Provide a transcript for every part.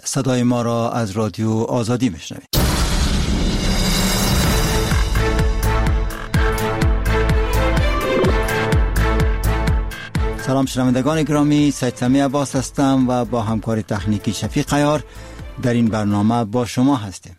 صدای ما را از رادیو آزادی میشنوید. سلام شنوندگان گرامی، سید سمی عباس هستم و با همکار تکنیکی شفیق عیار در این برنامه با شما هستیم.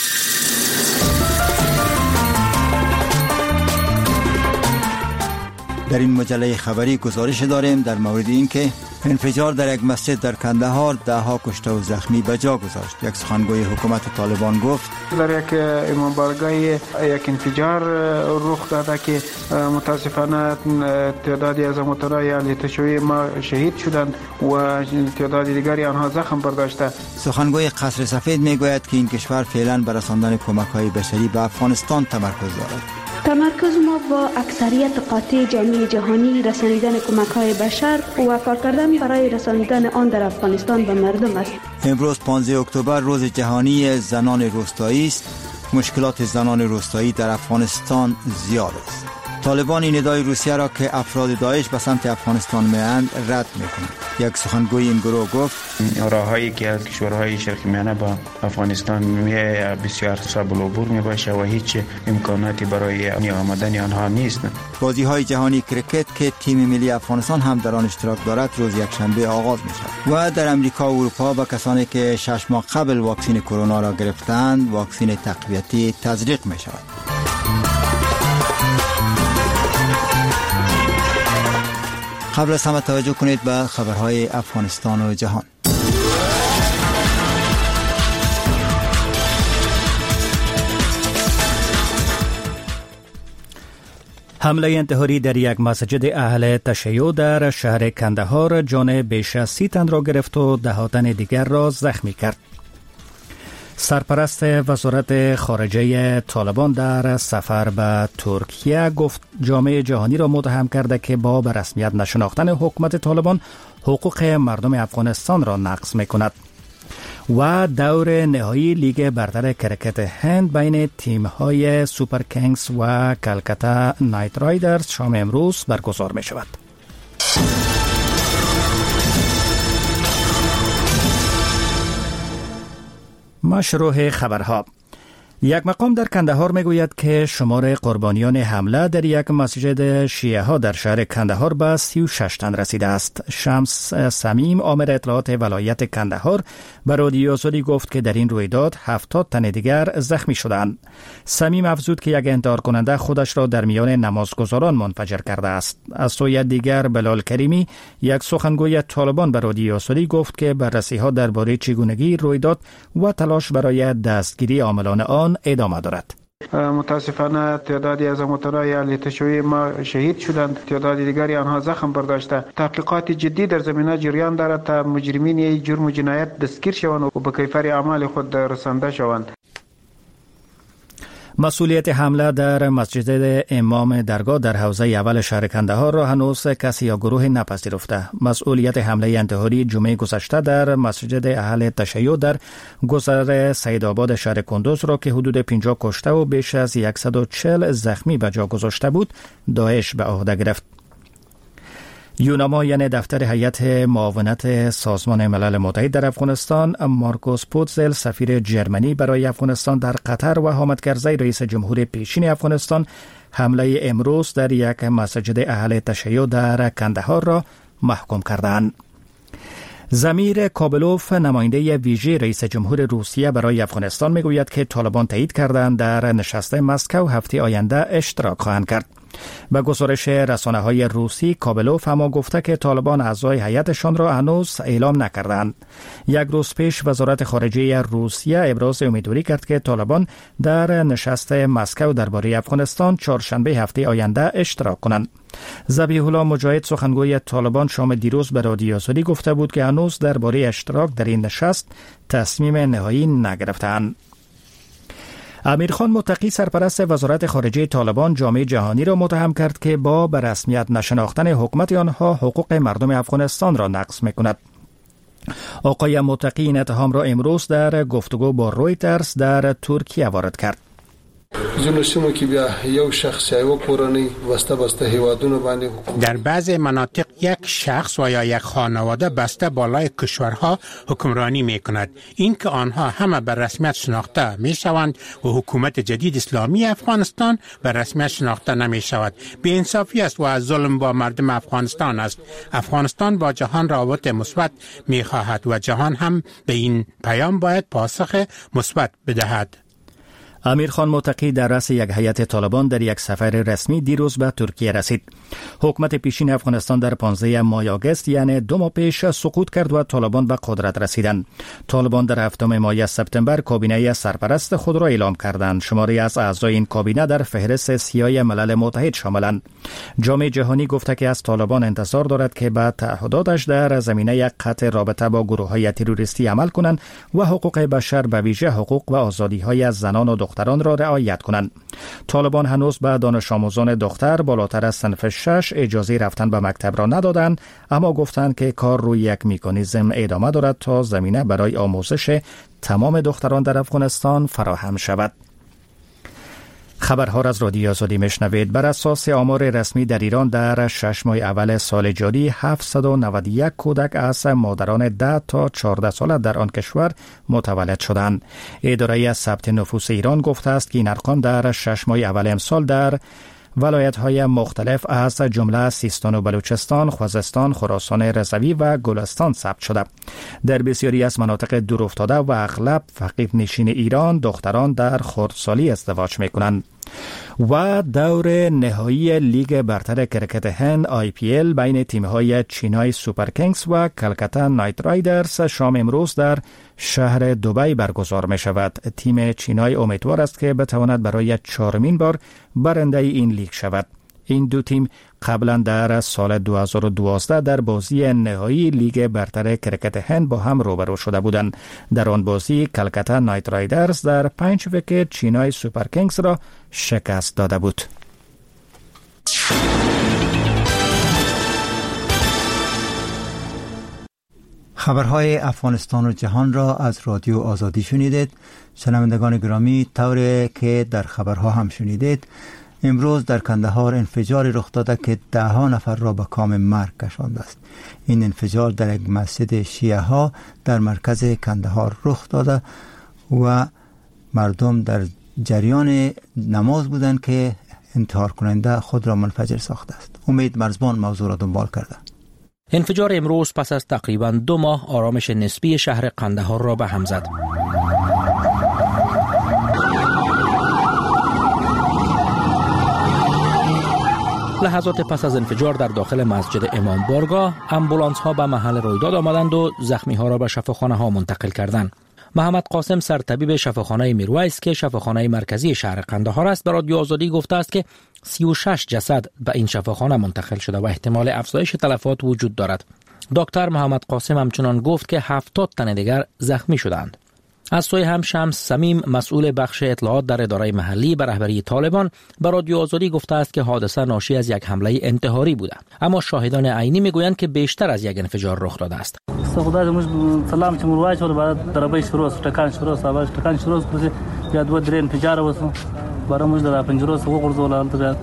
در این مجله خبری گزارش داریم در مورد اینکه انفجار در یک مسجد در کندهار 10 کشته و زخمی به جا گذاشت. یک سخنگوی حکومت طالبان گفت در یک امامبارگاه یک انفجار رخ داده که متاسفانه تعدادی از مترای اهل تشیع ما شهید شدند و تعداد دیگری آنها زخم برداشته. سخنگوی قصر سفید میگوید که این کشور فعلا بر رساندن کمک‌های بشری به افغانستان تمرکز دارد. تمرکز ما با اکثریت قاطع جامعه جهانی رسانیدن کمک‌های بشر و کار کردن برای رسانیدن آن در افغانستان به مردم است. امروز 15 اکتبر روز جهانی زنان روستایی است. مشکلات زنان روستایی در افغانستان زیاد است. طالبان این ندای روسیه را که افراد داعش به سمت افغانستان می‌آیند رد می‌کنند. یک سخنگوی این گروه گفت راههایی که از کشورهای شرق میانه با افغانستان بسیار صعب العبور میباشه و هیچ امکاناتی برای آمدن آنها نیست. بازی‌های جهانی کرکت که تیم ملی افغانستان هم در آن اشتراک دارد روز یکشنبه آغاز می‌شود. و در امریکا و اروپا به کسانی که 6 ماه قبل واکسن کرونا را گرفتند واکسن تقویتی تزریق می‌شود. قبل از همه توجه کنید به خبرهای افغانستان و جهان. حمله انتحاری در یک مسجد اهل تشیع در شهر کندهار جان بیش از 30 تن را گرفت و 10 تن دیگر را زخمی کرد. سرپرست وزارت خارجه طالبان در سفر به ترکیه گفت جامعه جهانی را متهم کرده که با به رسمیت نشناختن حکومت طالبان حقوق مردم افغانستان را نقض می‌کند. و دور نهایی لیگ برتر کرکت هند بین تیم‌های سوپر کینگز و کلکتا نایت رایدرز شام امروز برگزار می‌شود. مشروع خبرها. یک مقام در کندهار میگوید که شمار قربانیان حمله در یک مسجد شیعه ها در شهر کندهار به 36 تن رسیده است. شمس سمیم عامل اطلاعات ولایت کندهار به رادیو آزادی گفت که در این رویداد 70 تن دیگر زخمی شدند. سمیم افزود که یک انتحار کننده خودش را در میان نمازگزاران منفجر کرده است. از سوی دیگر بلال کریمی یک سخنگوی طالبان به رادیو آزادی گفت که بررسی ها درباره چگونگی رویداد و تلاش برای دستگیری عاملان آن ادامه دارد. متاسفانه تعدادی از مترای اهل تشیع ما شهید شدند، تعداد دیگری آنها زخم برداشته. تحقیقات جدی در زمینه جریان دارد تا مجرمین جرم و جنایت دستگیر شوند و به کیفر اعمال خود رسانده شوند. مسئولیت حمله در مسجد امام درگاه در حوزه اول شهر کندهار را هنوز کسی یا گروه نپذیرفته. مسئولیت حمله انتحاری جمعه گذشته در مسجد اهل تشیع در گذر سیدآباد شهر کندوز را که حدود 50 کشته و بیش از 140 زخمی به جا گذاشته بود داعش به عهده گرفت. یوناما یعنی دفتر هیئت معاونت سازمان ملل متحد در افغانستان مارکوس پوتزل سفیر جرمنی برای افغانستان در قطر و حامد کرزی رئیس جمهور پیشین افغانستان حمله امروز در یک مسجد اهل تشیع در کندهار را محکوم کردند. زمیر کابلوف نماینده ویژه رئیس جمهور روسیه برای افغانستان میگوید که طالبان تایید کردند در نشست مسکو هفته آینده اشتراک خواهند کرد. به گزارش رسانه‌های روسی کابلوف هم گفته که طالبان اعضای هیئتشان را هنوز اعلام نکردند. یک روز پیش وزارت خارجه روسیه ابراز امیدواری کرد که طالبان در نشست مسکو درباره افغانستان چهارشنبه هفته آینده اشتراک کنند. ذبیح الله مجاهد سخنگوی طالبان شام دیروز به رادیو آزادی گفته بود که هنوز درباره اشتراک در این نشست تصمیم نهایی نگرفتند. امیرخان متقی سرپرست وزارت خارجه طالبان جامعه جهانی را متهم کرد که با به رسمیت نشناختن حکومت آنها حقوق مردم افغانستان را نقض می‌کند. آقای متقی این اتهام را امروز در گفتگو با رویترز در ترکیه وارد کرد. ځینو کې بیا یو شخص یا کورنۍ بسته هیوادونو باندې در بعضی مناطق یک شخص و یا یک خانواده بسته بالای کشورها حکمرانی میکند. این که آنها همه بر رسمیت شناخته میشوند و حکومت جدید اسلامی افغانستان بر رسمیت شناخته نمیشود بی‌انصافی است و ظلم با مردم افغانستان است. افغانستان با جهان روابط مثبت میخواهد و جهان هم به این پیام باید پاسخ مثبت بدهد. امیر خان متقی در رأس یک هیئت طالبان در یک سفر رسمی دیروز به ترکیه رسید. حکومت پیشین افغانستان در 15 ماه آگوست یعنی 2 ماه پیش سقوط کرد و طالبان به قدرت رسیدند. طالبان در 7 ماه سپتامبر کابینه سرپرست خود را اعلام کردند. شماری از اعضای این کابینه در فهرست سیاه ملل متحد شاملند. جامعه جهانی گفته که از طالبان انتظار دارد که به تعهداتش در زمینه قطع رابطه با گروه‌های تروریستی عمل کنند و حقوق بشر به ویژه حقوق و آزادی‌های زنان و دختران را رعایت کنند. طالبان هنوز به دانش آموزان دختر بالاتر از صنف 6 اجازه رفتن به مکتب را ندادند، اما گفتند که کار روی یک مکانیزم ادامه دارد تا زمینه برای آموزش تمام دختران در افغانستان فراهم شود. خبرها را از رادیو آزادی میشنوید. بر اساس آمار رسمی در ایران در 6 ماه اول سال جاری 791 کودک از مادران 10 تا 14 ساله در آن کشور متولد شدند. اداره ثبت نفوس ایران گفته است که این ارقام در 6 ماه اول امسال در ولایت‌های مختلف از جمله سیستان و بلوچستان، خوزستان، خراسان رضوی و گلستان ثبت شده. در بسیاری از مناطق دورافتاده و اغلب فقیر نشین ایران دختران در خردسالی ازدواج می‌کنند. و دور نهایی لیگ برتر کرکت هند IPL بین تیم‌های چینای سوپر کینگز و کلکتا نایت رایدرز شام امروز در شهر دبی برگزار می شود. تیم چینای امیدوار است که بتواند برای 4مین بار برنده این لیگ شود. این دو تیم قبلا در سال 2012 در بازی نهایی لیگ برتر کرکت هند با هم روبرو شده بودند. در آن بازی کلکتا نایت رایدرز در 5 ویکت چینای سوپر کینگز را شکست داده بود. خبرهای افغانستان و جهان را از رادیو آزادی شنیدید. شنوندگان گرامی، طوری که در خبرها هم شنیدید، امروز در کندهار انفجاری رخ داده که 10 نفر را به کام مرگ کشانده است. این انفجار در یک مسجد شیعه ها در مرکز کندهار رخ داده و مردم در جریان نماز بودند که انتحار کننده خود را منفجر ساخته است. امید مرزبان موضوع را دنبال کرده. انفجار امروز پس از تقریباً 2 ماه آرامش نسبی شهر قندهار را به هم زد. لحظات پس از انفجار در داخل مسجد امام بارگاه، امبولانس ها به محل رویداد آمدند و زخمی ها را به شفاخانه ها منتقل کردند. محمد قاسم سرطبیب شفاخانه میرویس که شفاخانه مرکزی شهر قندهار است، به رادیو آزادی گفته است که 36 جسد به این شفاخانه منتقل شده و احتمال افزایش تلفات وجود دارد. دکتر محمد قاسم همچنان گفت که 70 تن دیگر زخمی شدند. از سوی هم شمس سمیم مسئول بخش اطلاعات در اداره محلی به رهبری طالبان به رادیو آزادی گفته است که حادثه ناشی از یک حمله انتحاری بوده، اما شاهدان عینی میگویند که بیشتر از یک انفجار رخ داده است. سلام چې مروای شو بعد دربای شروع ټکان شروع سبا ټکان شروع کړي یا دوه درې انفجار وسو بار موږ د پنجرو سو غرزول تر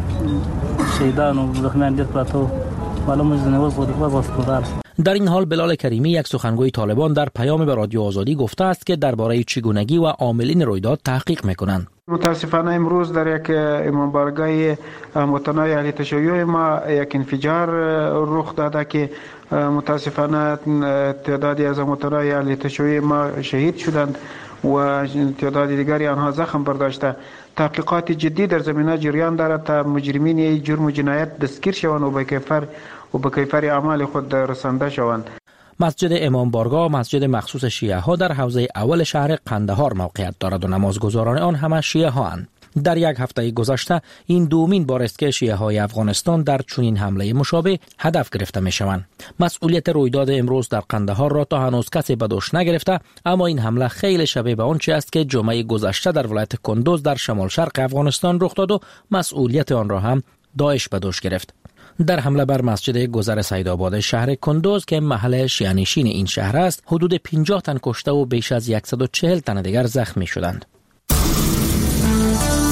شهیدان و زخمیان ډیر پراته بالا موږ نه وسو. در این حال بلال کریمی یک سخنگوی طالبان در پیام به رادیو آزادی گفته است که درباره چگونگی و عاملین رویداد تحقیق میکنند. متاسفانه امروز در یک امام بارگاه متنای اهل تشیع ما یک انفجار رخ داده که متاسفانه تعدادی از متنای اهل تشیع ما شهید شدند و تعداد دیگری آنها زخم برداشته. تحقیقات جدی در زمینه جریان دارد تا مجرمین جرم و جنایت دستگیر شوند و به کیفر اعمال خود رسانده شوند. مسجد امام بارگاه مسجد مخصوص شیعه ها در حوزه اول شهر قندهار موقعیت دارد و نمازگزاران آن همه شیعه ها اند. در یک هفته گذشته این دومین بار است که شیعه های افغانستان در چنین حمله مشابه هدف گرفته می شوند. مسئولیت رویداد امروز در قندهار را تا هنوز کسی به دوش نگرفته، اما این حمله خیلی شبیه به آنچه است که جمعه گذشته در ولایت کندوز در شمال شرق افغانستان رخ داد و مسئولیت آن را هم داعش به دوش گرفت. در حمله بر مسجد گذر سیدآباد شهر کندوز که محل شیعه‌نشین این شهر است، حدود 50 تن کشته و بیش از 140 تن دیگر زخمی شدند.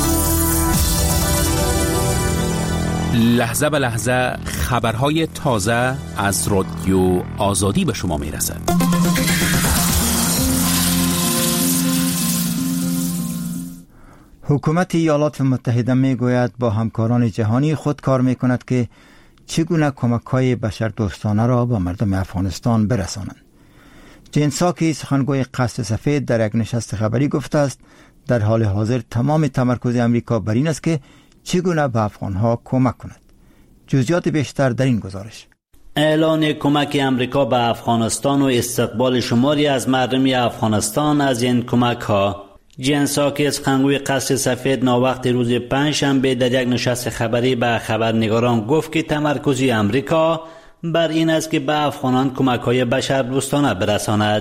لحظه به لحظه خبرهای تازه از رادیو آزادی به شما میرسد. حکومت ایالات متحده میگوید با همکاران جهانی خود کار میکند که چگونه کمک‌های بشردوستانه را به مردم افغانستان برسانند. جین ساکی سخنگوی قصر سفید در یک نشست خبری گفته است در حال حاضر تمام تمرکز امریکا بر این است که چگونه به افغانها کمک کند. جزئیات بیشتر در این گزارش. اعلان کمک امریکا به افغانستان و استقبال شماری از مردم افغانستان از این کمک ها. جین ساکی سخنگوی قصر سفید ناوقت روز پنجشنبه در یک نشست خبری به خبرنگاران گفت که تمرکز امریکا بر این است که به افغانان کمک‌های بشردوستانه برساند.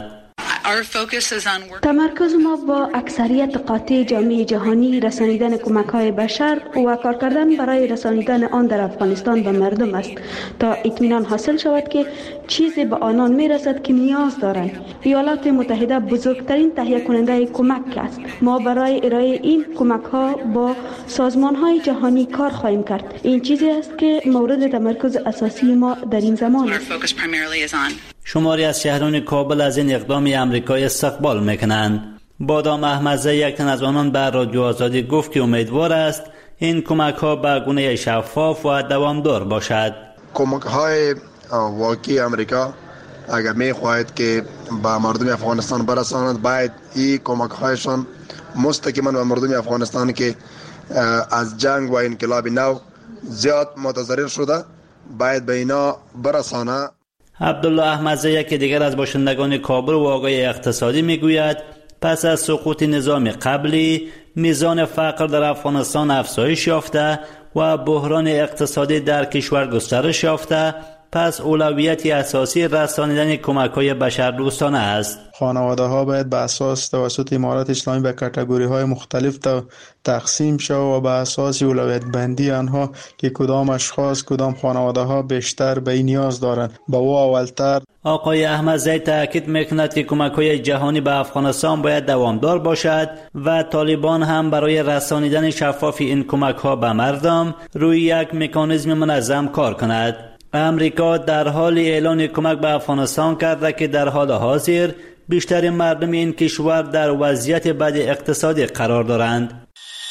تمرکز ما با اکثریت قاطع جامعه جهانی رسانیدن کمک‌های بشر و کار کردن برای رسانیدن آن در افغانستان به مردم است تا اطمینان حاصل شود که چیزی به آنان میرسد که نیاز دارند. ایالات متحده بزرگترین تهیه کننده کمک است. ما برای ارائه این کمک‌ها با سازمان‌های جهانی کار خواهیم کرد. این چیزی است که مورد تمرکز اساسی ما در این زمان است. شماری از شهران کابل از این اقدام امریکایی استقبال میکنند. بادام احمدزی یک تن از آنان به رادیو آزادی گفت که امیدوار است این کمک ها به گونه شفاف و دوامدار باشد. کمک های واقعی امریکا اگر میخواهد که به مردم افغانستان برساند باید این کمک هایشان مستقیما به مردم افغانستان که از جنگ و انقلاب نو زیاد متضرر شده باید به اینا برسانه. عبدالله احمدزی یکی دیگر از باشندگان کابل و آقای اقتصادی میگوید پس از سقوط نظام قبلی میزان فقر در افغانستان افزایش یافته و بحران اقتصادی در کشور گسترش یافته، پس اولویت اساسی رسانیدن کمک‌های بشردوستانه است. خانواده‌ها باید به اساس توسط امارات اسلامی به کاتگوری‌های مختلف تقسیم شود و به اساس اولویت بندی آنها که کدام اشخاص کدام خانواده‌ها بیشتر به این نیاز دارند به او اولتر. آقای احمدزی تاکید می‌کند که کمک‌های جهانی به افغانستان باید دوامدار باشد و طالبان هم برای رسانیدن شفاف این کمک‌ها به مردم روی یک مکانیزم منظم کار کند. امریکا در حال اعلان کمک به افغانستان کرده که در حال حاضر بیشتر مردم این کشور در وضعیت بد اقتصادی قرار دارند.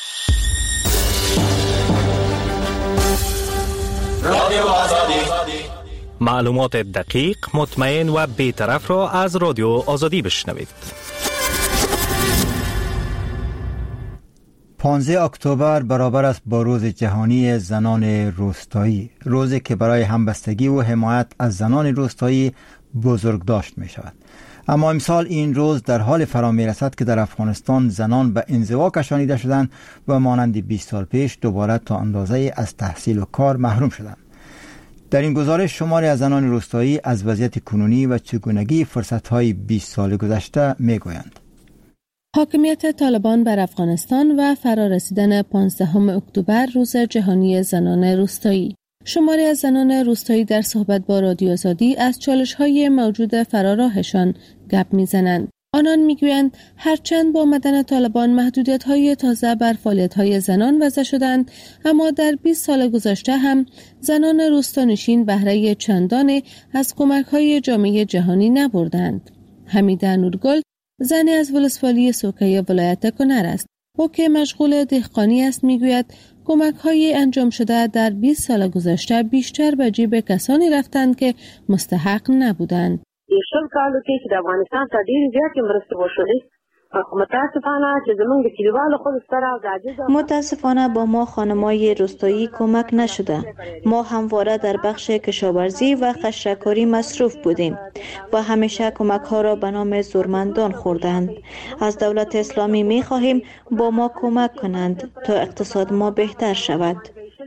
معلومات دقیق، مطمئن و بی‌طرف را از رادیو آزادی بشنوید. 15 اکتبر برابر است با روز جهانی زنان روستایی، روزی که برای همبستگی و حمایت از زنان روستایی بزرگ داشت می شود. اما امسال این روز در حال فرا می رسد که در افغانستان زنان به انزوا کشانیده شدند و مانند 20 سال پیش دوباره تا اندازه از تحصیل و کار محروم شدند. در این گزارش شماری از زنان روستایی از وضعیت کنونی و چگونگی فرصت‌های 20 سال گذشته می گویند. حاکمیت طالبان بر افغانستان و فرارسیدن 15 اکتبر روز جهانی زنان روستایی. شماری از زنان روستایی در صحبت با رادیو آزادی از چالش‌های موجود فراراهشان گپ می‌زنند. آنان می‌گویند هرچند با آمدن طالبان محدودیت‌های تازه بر فعالیت‌های زنان وضع شدند، اما در 20 سال گذشته هم زنان روستانشین بهره چندانی از کمک‌های جامعه جهانی نبردند. حمیده نورگل زنی از ولسوالی سوکه ولایت کنر است. او که مشغول دهقانی است میگوید کمک‌های انجام شده در 20 سال گذشته بیشتر به جیب کسانی رفتند که مستحق نبودند. شل کالو کې د افغانستان ته ډېر زیاتې مرستې وشولې. متاسفانه چې زمونږ د کلیوالو خود سره او د عاجز متاسفانه با ما خانم‌های روستایی کمک نشده. ما همواره در بخش کشاورزی و خشکاری مصروف بودیم و همیشه کمک‌ها را به نام زورمندان خوردند. از دولت اسلامی می‌خواهیم با ما کمک کنند تا اقتصاد ما بهتر شود.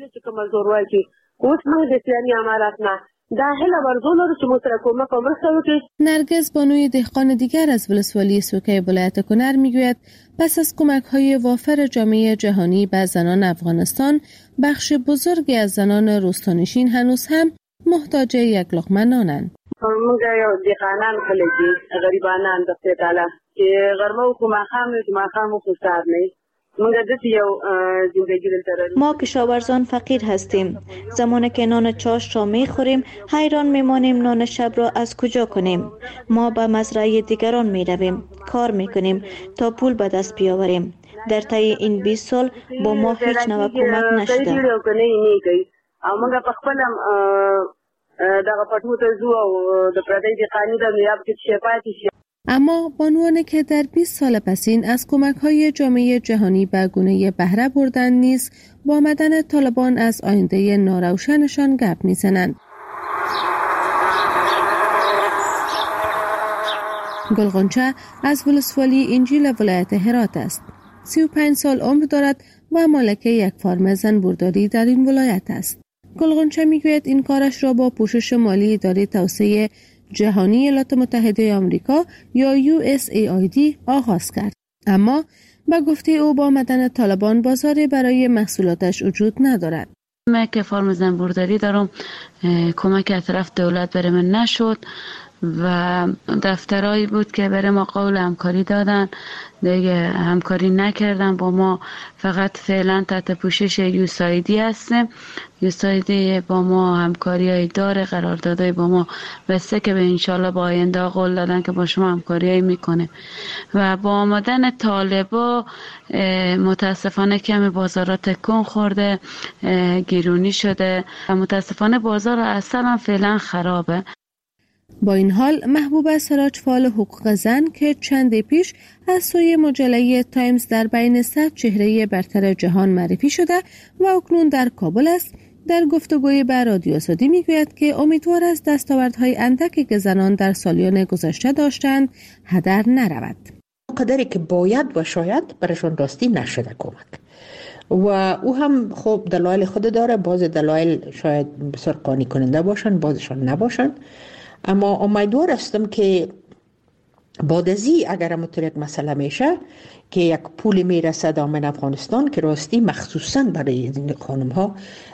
نرگس بانوی دهقان دیگر از ولسوالی سوکه ولایت کنر میگوید پس از کمک‌های وافر جامعه جهانی به زنان افغانستان، بخش بزرگی از زنان روستانشین هنوز هم محتاج یک لقمه نانند. موږ یو دهقانان خلک غریبانان د خدای تعالی چې غرمه او ماښام خو سهار نه ما کشاورزان فقیر هستیم. زمانی که نان چاشت را می خوریم حیران می مانیم نان شب را از کجا کنیم. ما به مزرعه دیگران می رویم، کار می کنیم تا پول به دست بیاوریم. در طی این 20 سال با ما هیچ نوع کمک نشده. اما بانوانی که در 20 سال پسین از کمک‌های جامعه جهانی به گونه بهره بردن نیز با آمدن طالبان از آینده ناروشنشان گپ می‌زنند. گلغنچه از ولسوالی انجیل ولایت هرات است. 35 سال عمر دارد و مالک یک فارم زنبورداری در این ولایت است. گلغنچه میگوید این کارش را با پوشش مالی اداره توسعه جهانی ایالات متحده آمریکا یا USAID آغاز کرد. اما به گفته او با آمدن طالبان بازاری برای محصولاتش وجود ندارد. من که فارم زنبورداری دارم، کمک از طرف دولت برای من نشد و دفترهایی بود که برای ما قول همکاری دادن، دیگه همکاری نکردن با ما. فقط فعلا تحت پوشش یوسایدی هستیم. یوسایدی با ما همکاری های داره، قراردادهای با ما بسته که به انشالله با آینده قول دادن که با شما همکاری های میکنه. و با آمدن طالبا متاسفانه کمی بازارات تکون خورده، گرونی شده و متاسفانه بازار اصلا فعلا خرابه. با این حال محبوبه سراج فعال حقوق زن که چند پیش از سوی مجله تایمز در بین 100 چهره برتر جهان معرفی شده و اکنون در کابل است، در گفتگوی با رادیو آزادی میگوید که امیدوار است دستاوردهای اندکی که زنان در سالیان گذشته داشتند هدر نرود. قدری که باید و شاید برشان راستی نشده کمک و او هم خب دلایل خود داره. بعض دلایل شاید بسیار قانع کننده باشن، بعضشان نباشن. اما امیدوار هستم که بعد از این اگر همونطور یک مسئله میشه که یک پول میرسه دامن افغانستان که راستی مخصوصا برای این خانم ها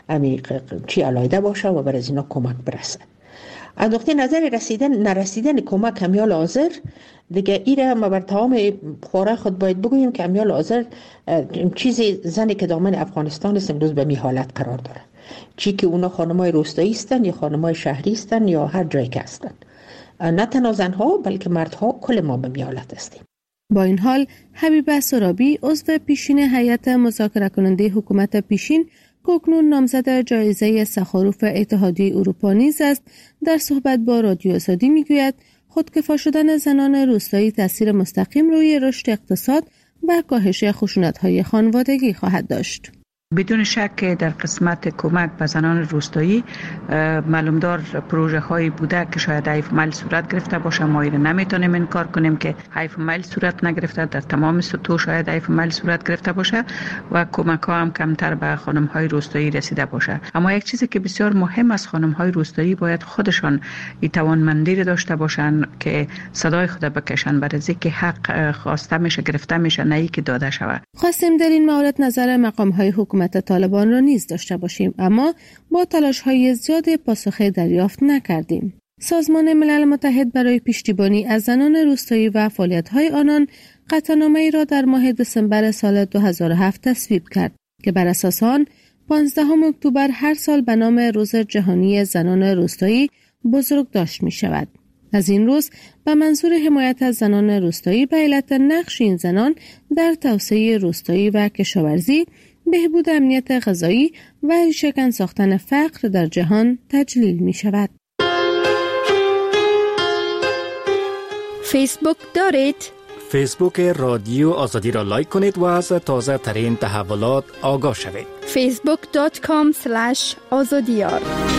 چی علایده باشه و برای اینا کمک برسه. از نقطه نظر نرسیدن کمک همیال حاضر دیگه ایره ما بر تمام خواره خود باید بگوییم که همیال حاضر چیزی زنی که دامن افغانستان است امروز به می حالت قرار داره، چی که اونا خانمای روستایی هستن یا خانمای شهری هستن یا هر جایی که هستن، نه تنها زنها بلکه مردها کل ما به می حالت هستیم. با این حال حبیبه سرابی عضو پیشین هیئت مذاکره کننده حکومت پیشین که اکنون نامزد جایزه سخاروف اتحادیه اروپا نیز است، در صحبت با رادیو آزادی میگوید خودکفا شدن زنان روستایی تاثیر مستقیم روی رشد اقتصاد و کاهش خشونت‌های خانوادگی خواهد داشت. بدون شک در قسمت کمک به زنان روستایی معلومدار پروژه هایی بوده که شاید حیف مل صورت گرفته باشه. ما ایره نمیتونیم انکار کنیم که حیف مل صورت نگرفته، در تمام سطوح شاید حیف مل صورت گرفته باشه و کمک ها هم کمتر به خانم های روستایی رسیده باشه. اما یک چیزی که بسیار مهم است، خانم های روستایی باید خودشان این توانمندی را داشته باشن که صدای خود بکشن برای اینکه حق خواسته میشه گرفته میشه، نه اینکه داده شود. خواستیم در این مورد نظر مقام های حکومت طالبان را نیز داشته باشیم، اما با تلاش‌های زیاد پاسخ دریافت نکردیم. سازمان ملل متحد برای پشتیبانی از زنان روستایی و فعالیت‌های آنان قطعنامه‌ای را در ماه دسامبر سال 2007 تصویب کرد که بر اساس آن 15 اکتبر هر سال به نام روز جهانی زنان روستایی بزرگداشت می‌شود. از این روز به منظور حمایت از زنان روستایی به علت نقش این زنان در توسعه روستایی و کشاورزی، بهبود امنیت غذایی و ریشه‌کن ساختن فقر در جهان تجلیل می شود. فیسبوک دارید؟ فیسبوک رادیو آزادی را لایک کنید و از تازه ترین تحولات آگاه شوید. facebook.com/azadiyar.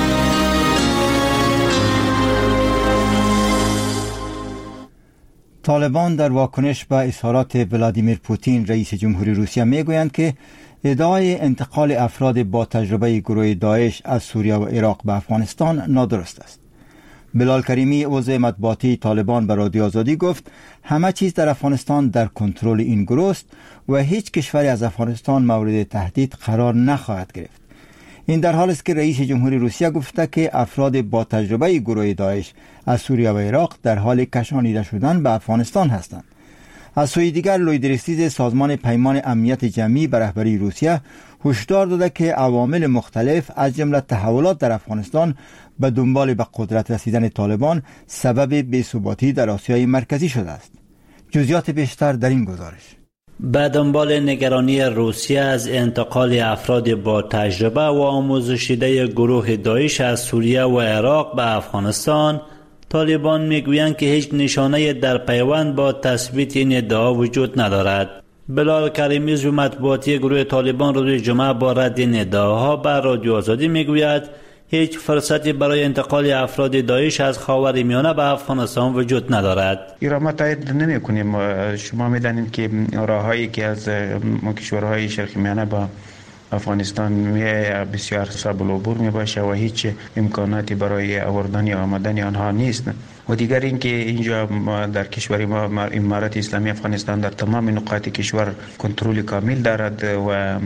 طالبان در واکنش به اظهارات ولادیمیر پوتین رئیس جمهوری روسیه میگویند که ادعای انتقال افراد با تجربه گروه داعش از سوریه و عراق به افغانستان نادرست است. بلال کریمی عضو مطبوعاتی طالبان به رادیو آزادی گفت همه چیز در افغانستان در کنترل این گروه است و هیچ کشوری از افغانستان مورد تهدید قرار نخواهد گرفت. این در حالی است که رئیس جمهوری روسیه گفته که افراد با تجربه گروه داعش از سوریه و عراق در حال کشانیده شدن به افغانستان هستند. از سوی دیگر لوی درستیز سازمان پیمان امنیت جمعی به رهبری روسیه هشدار داده که عوامل مختلف از جمله تحولات در افغانستان به دنبال به قدرت رسیدن طالبان سبب بی‌ثباتی در آسیای مرکزی شده است. جزئیات بیشتر در این گزارش. به دنبال نگرانی روسیه از انتقال افراد با تجربه و آموزش دیده گروه داعش از سوریه و عراق به افغانستان، طالبان میگویند که هیچ نشانه در پیوند با تثبیت این ادعا وجود ندارد. بلال کریمی عضو مطبوعاتی گروه طالبان روز جمعه با رد این ادعاها به رادیو آزادی میگوید هیچ فرصتی برای انتقال افراد داعش از خاورمیانه به افغانستان وجود ندارد. این را ما تایید نمی کنیم. شما میدانید که راههایی که از کشورهای شرق میانه با افغانستان بسیار صعب العبور می باشه و هیچ امکاناتی برای آوردن یا آمدن آنها نیست. و دیگر اینکه اینجا در کشور ما امارات اسلامی افغانستان در تمام نقاط کشور کنترل کامل دارد و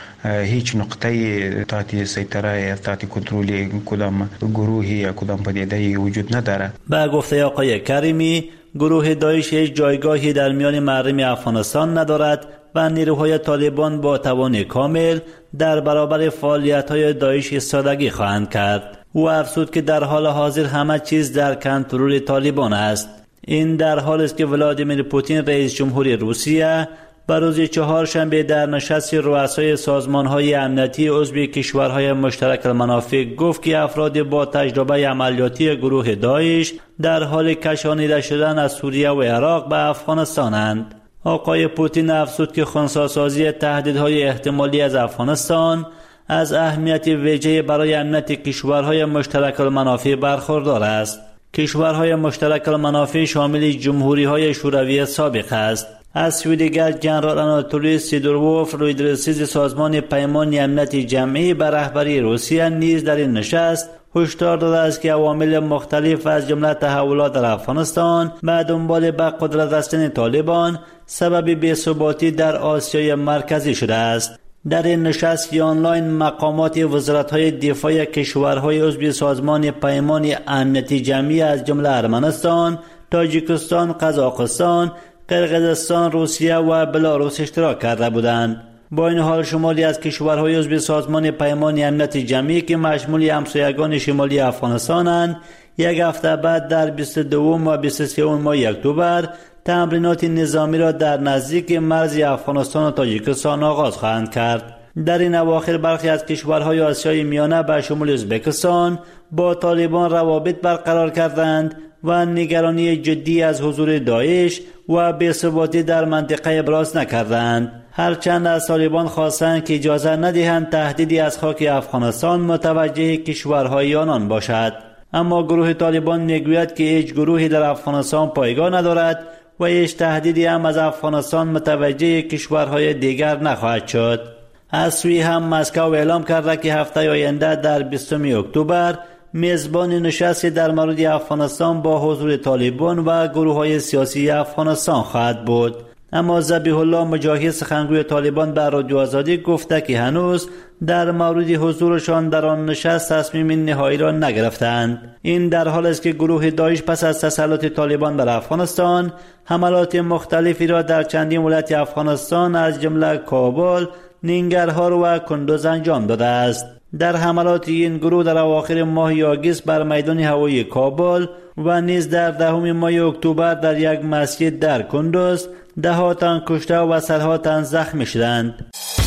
هیچ نقطه تحت سیطره تحت کنترل کدام گروهی یا کدام پدیده‌ای وجود ندارد. با گفته آقای کریمی، گروه داعش هیچ جایگاهی در میان مردم افغانستان ندارد و نیروهای طالبان با توان کامل در برابر فعالیت‌های داعش ایستادگی خواهند کرد. او افزود که در حال حاضر همه چیز در کنترل طالبان است. این در حالی است که ولادیمیر پوتین رئیس جمهوری روسیه به روز چهارشنبه در نشست رؤسای سازمان‌های امنیتی عضو کشورهای مشترک المنافع گفت که افراد با تجربه عملیاتی گروه داعش در حال کشانیده شدن از سوریه و عراق به افغانستانند. آقای پوتین افزود که خنثی‌سازی تهدیدهای احتمالی از افغانستان از اهمیت ویژه برای امنیت کشورهای مشترک المنافع برخوردار است. کشورهای مشترک المنافع شامل جمهوری‌های شوروی سابق است. از سوی دیگر جنرال آناتولی سیدوروف رئیس رئیس سازمان پیمان امنیت جمعی به رهبری روسیه نیز در این نشست هشدار داده است که عوامل مختلف از جمله تحولات در افغانستان به دنبال به قدرت رسیدن طالبان سبب بی‌ثباتی در آسیای مرکزی شده است. در این نشست آنلاین مقامات وزارت‌های دفاع کشورهای عضو سازمان پیمان امنیتی جمعی از جمله ارمنستان، تاجیکستان، قزاقستان، قرقیزستان، روسیه و بلاروس اشتراک کرده بودند. با این حال شمالی از کشورهای عضو سازمان پیمان امنیت جمعی که مشمول همسایگان شمالی افغانستانند، یک هفته بعد در 22 و 23 ماه اکتبر تمرینات نظامی را در نزدیک مرز افغانستان و تاجیکستان آغاز خواهند کرد. در این اواخر برخی از کشورهای آسیای میانه به شمول ازبکستان با طالبان روابط برقرار کردند و نگرانی جدی از حضور داعش و بی‌ثباتی در منطقه ابراز نکردند. هرچند از طالبان خواستند که اجازه ندهند تهدیدی از خاک افغانستان متوجه کشورهای آنان باشد، اما گروه طالبان میگوید که هیچ گروهی در افغانستان پایگاه ندارد و هیچ تهدیدی هم از افغانستان متوجه کشورهای دیگر نخواهد شد. از سوی هم مسکو اعلام کرده که هفته آینده در 20 اکتبر میزبان نشستی در مورد افغانستان با حضور طالبان و گروه‌های سیاسی افغانستان خواهد بود. اما ذبیح الله مجاهد سخنگوی طالبان به رادیو آزادی گفته که هنوز در مورد حضورشان در آن نشست تصمیم نهایی را نگرفتند. این در حالی است که گروه داعش پس از تسلط طالبان بر افغانستان حملات مختلفی را در چندین ولایت افغانستان از جمله کابل، ننگرهار و کندوز انجام داده است. در حملات این گروه در اواخر ماه آگوست بر میدان هوایی کابل و نیز در 10 ماه اکتبر در یک مسجد در کندوز ده تن کشته و صدها تن زخمی شدند.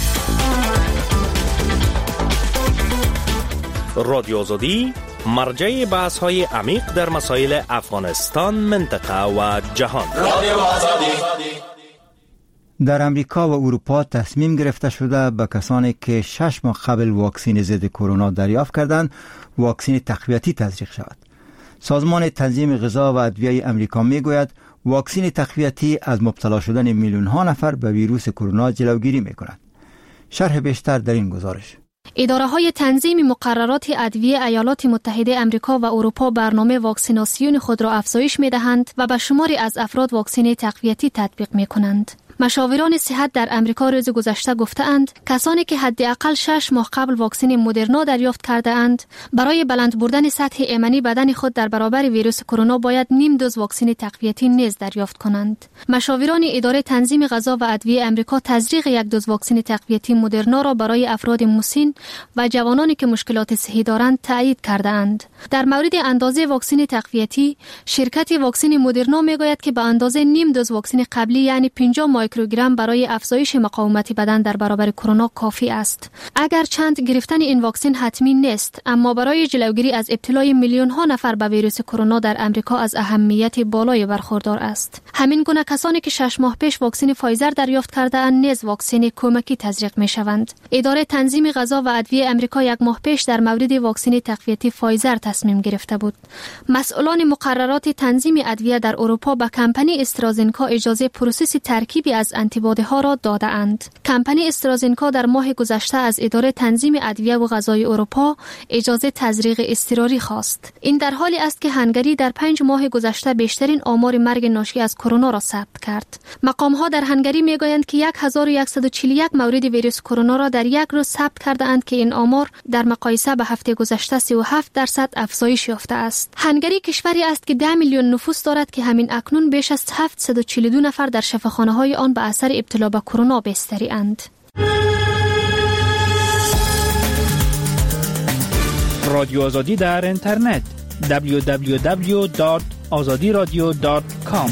رادیو آزادی مرجع بحث‌های عمیق در مسائل افغانستان، منطقه و جهان. رادیو آزادی. در امریکا و اروپا تصمیم گرفته شده به کسانی که 6 ماه قبل واکسن ضد کرونا دریافت کردند واکسن تقویتی تزریق شود. سازمان تنظیم غذا و ادویه امریکا میگوید واکسن تقویتی از مبتلا شدن میلیون ها نفر به ویروس کرونا جلوگیری میکند. شرح بیشتر در این گزارش. اداره‌های تنظیم مقررات ادویه ایالات متحده آمریکا و اروپا برنامه واکسیناسیون خود را افزایش می‌دهند و به شماری از افراد واکسن تقویتی تطبیق می‌کنند. مشاوران صحت در امریکا روز گذشته گفته‌اند کسانی که حداقل 6 ماه قبل واکسن مدرنا دریافت کرده اند برای بلند بردن سطح ایمنی بدن خود در برابر ویروس کرونا باید نیم دوز واکسن تقویتی نیز دریافت کنند. مشاوران اداره تنظیم غذا و ادویه امریکا تزریق یک دوز واکسن تقویتی مدرنا را برای افراد مسن و جوانانی که مشکلات صحی دارند تایید کرده اند. در مورد اندازه واکسن تقویتی، شرکت واکسن مدرنا میگوید که به اندازه نیم دوز واکسن قبلی یعنی 50 مایکروگرم برای افزایش مقاومت بدن در برابر کرونا کافی است. اگر چند گرفتن این واکسن حتمی نیست، اما برای جلوگیری از ابتلای میلیون ها نفر به ویروس کرونا در امریکا از اهمیت بالای برخوردار است. همین گونه کسانی که 6 ماه پیش واکسن فایزر دریافت کرده اند نیز واکسن کمکی تزریق می شوند. اداره تنظیم غذا و ادویه امریکا یک ماه پیش در مورد واکسن تقویتی فایزر تصمیم گرفته بود. مسئولان مقررات تنظیم ادویه در اروپا به کمپانی استرازنکا اجازه پروسس ترکیبی از آنتیبادی ها را داده اند. کمپانی استرازنکا در ماه گذشته از اداره تنظیم ادویه و غذای اروپا اجازه تزریق اضطراری خواست. این در حالی است که هنگری در 5 ماه گذشته بیشترین آمار مرگ ناشی از کرونا را ثبت کرد. مقام ها در هنگری میگویند که 1141 مورد ویروس کرونا را در یک روز ثبت کرده اند که این آمار در مقایسه به هفته گذشته 37% افزایش یافته است. هنگری کشوری است که 10 میلیون نفوس دارد که همین اکنون بیش از 742 نفر در شفاخانه‌های آن به اثر ابتلا به کرونا بستری اند. رادیو آزادی در اینترنت www.azadiradio.com.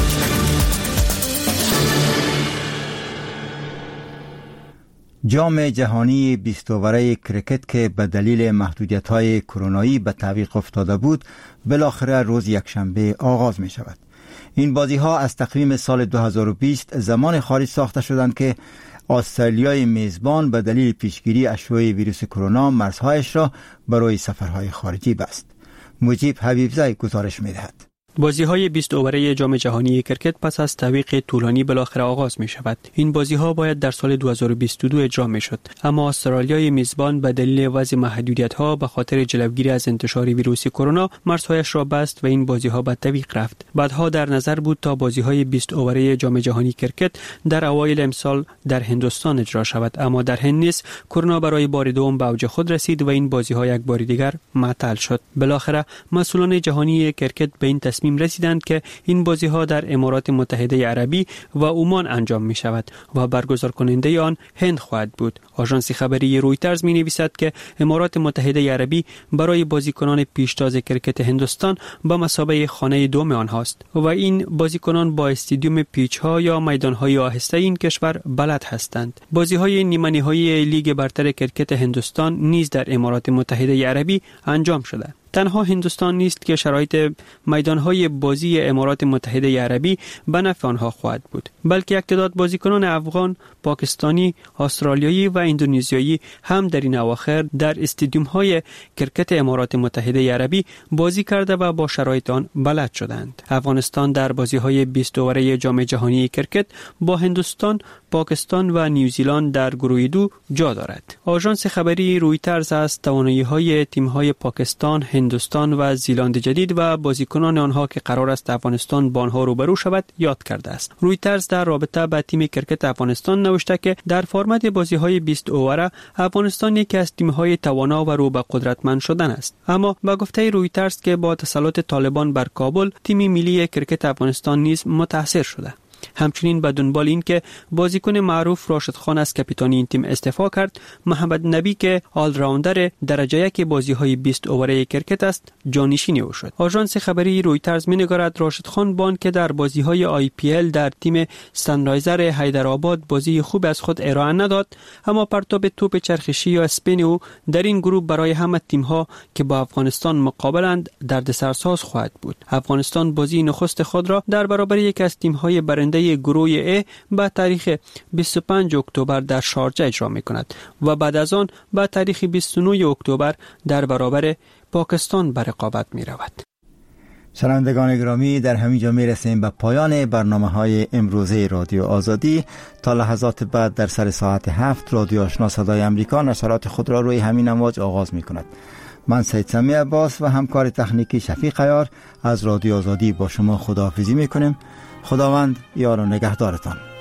جام جهانی 20 اوره کرکت که به دلیل محدودیت‌های کرونایی به تعویق افتاده بود بالاخره روز یکشنبه آغاز می شود. این بازی‌ها از تقویم سال 2020 زمان خارج ساخته شدند که استرالیای میزبان به دلیل پیشگیری از شیوع ویروس کرونا مرزهایش را برای سفرهای خارجی بست. مجیب حبیبزی گزارش می‌دهد. بازی‌های 20 اوره جام جهانی کرکت پس از تعویق طولانی بالاخره آغاز می شود. این بازی‌ها باید در سال 2022 اجرا می شد، اما استرالیای میزبان به دلیل وضع محدودیت‌ها به خاطر جلوگیری از انتشار ویروس کرونا مرزهایش را بست و این بازی‌ها به تعویق رفت. بعدها در نظر بود تا بازی‌های 20 اوره جام جهانی کرکت در اوایل امسال در هندوستان اجرا شود، اما در هند نیز کرونا برای بار دوم به اوج خود رسید و این بازی‌ها یک بار دیگر معطل شد. بالاخره مسئولان جهانی کرکت به این تصمیم رسیدند که این بازی‌ها در امارات متحده عربی و عمان انجام می شود و برگزار کننده آن هند خواهد بود. آژانس خبری رویترز می نویسد که امارات متحده عربی برای بازیکنان پیشتاز کرکت هندوستان به مثابه خانه دوم آنهاست و این بازیکنان با استادیوم پیچ‌ها یا میدان‌های آهسته این کشور بلد هستند. بازی‌های نیمه نهایی لیگ برتر کرکت هندوستان نیز در امارات متحده عربی انجام شده. تنها هندوستان نیست که شرایط میدان‌های بازی امارات متحده عربی به نفع آنها خواهد بود، بلکه یک تعداد بازیکنان افغان، پاکستانی، استرالیایی و اندونزیایی هم در این اواخر در استادیوم‌های کرکت امارات متحده عربی بازی کرده و با شرایط آن بلد شدند. افغانستان در بازی‌های 20 اوره جام جهانی کرکت با هندوستان، پاکستان و نیوزیلند در گروه دو جا دارد. آژانس خبری رویترز از توانایی‌های تیم‌های پاکستان، هندوستان و زیلند جدید و بازیکنان آنها که قرار است افغانستان با آنها روبرو شود یاد کرده است. رویترز در رابطه با تیم کرکت افغانستان نوشته که در فرمت بازی‌های 20 اوره افغانستان یکی از تیم‌های توانا و رو به قدرتمند شدن است، اما با گفته رویترز که با تسلط طالبان بر کابل تیم ملی کرکت افغانستان نیز متاثر شده. همچنین به دنبال این که بازیکن معروف راشد خان از کاپیتانی این تیم استعفا کرد، محمد نبی که آل راوندر درجه یک بازی‌های 20 اوره کرکت است جانشین او شد. آژانس خبری رویترز می‌نگارد راشد خان بان که در بازی‌های IPL در تیم سنرایزر حیدرآباد بازی خوب از خود ارائه نداد، اما پرتاب توپ چرخشی یا اسپین او در این گروه برای همه تیم‌ها که با افغانستان مقابلند دردسرساز خواهد بود. افغانستان بازی نخست خود را در برابر یک از تیم‌های برنده گروه A به تاریخ 25 اکتبر در شارجه اجرا می‌کند و بعد از آن به تاریخ 29 اکتبر در برابر پاکستان به رقابت می‌رود. شنوندگان گرامی، در همین جا می‌رسیم به پایان برنامه‌های امروزه رادیو آزادی. تا لحظات بعد در سر ساعت 7 رادیو آشنا صدای امریکا نشرات خود را روی همین امواج آغاز می‌کند. من سید سمی عباس و همکار تکنیکی شفیق عیار از رادیو آزادی با شما خداحافظی می‌کنیم. خداوند یار و نگهدارتان.